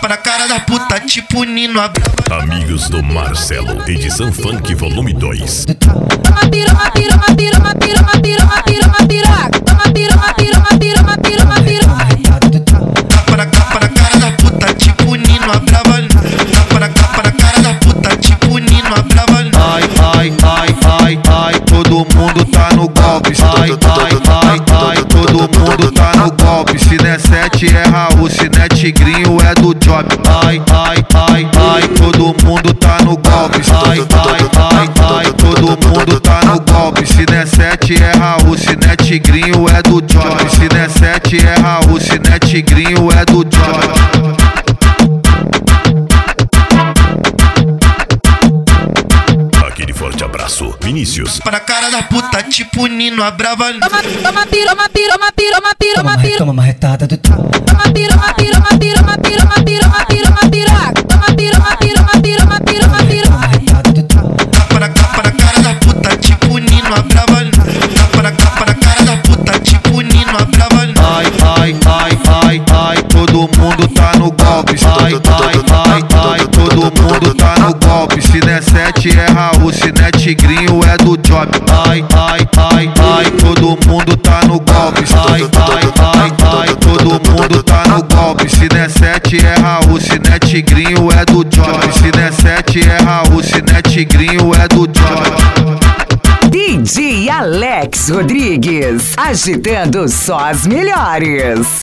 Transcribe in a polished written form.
Tapa na cara da puta, tipo Nino Abrava. Amigos do Marcelo, edição Funk volume 2. Toma piroca, piroca, piroca, piroca, piroca, piroca, piroca. Toma piroca, piroca, piroca, piroca, piroca. Tapa na cara da puta, tipo Nino Abrava. Tapa na cara da puta, tipo Nino Abrava. Ai, ai, ai, ai, ai, todo mundo tá no golpe. Ai, ai, ai, ai, todo mundo tá no golpe. Se não é 7 é Raul, se não é Tigrinho é do Job. Ai, ai, ai, ai, todo mundo tá no golpe. Ai, ai, ai, ai, todo mundo tá no golpe. Se não é 7 é Raul, se não é Tigrinho é do Job. Se não é 7 é Raul, se não é Tigrinho é do Job. Forte abraço, Vinícius. Tapa na cara da puta, tipo Nino Abrava. Toma piroca, piroca, piroca, piroca, piroca. Toma marretada do Toma piroca, piroca, piroca, piroca, piroca, piroca, piroca. Toma piroca, piroca, piroca, piroca, piroca. Tapa na cara da puta, tipo Nino Abrava. Tapa na cara da puta, tipo Nino Abrava. Ai, ai, ai, ai, ai, todo mundo tá no golpe. Ai, ai, ai, ai, todo mundo tá no golpe. Se não é 7 é Raul, se não é Tigrinho é do Job. Ai, ai, ai, ai, todo mundo tá no golpe. Ai, ai, ai, ai, todo mundo tá no golpe. Se não é 7 é Raul, se não é Tigrinho é do Job. Se não é 7 é Raul, se não é Tigrinho é do Job. DJ Alex Rodrigues, agitando só as melhores.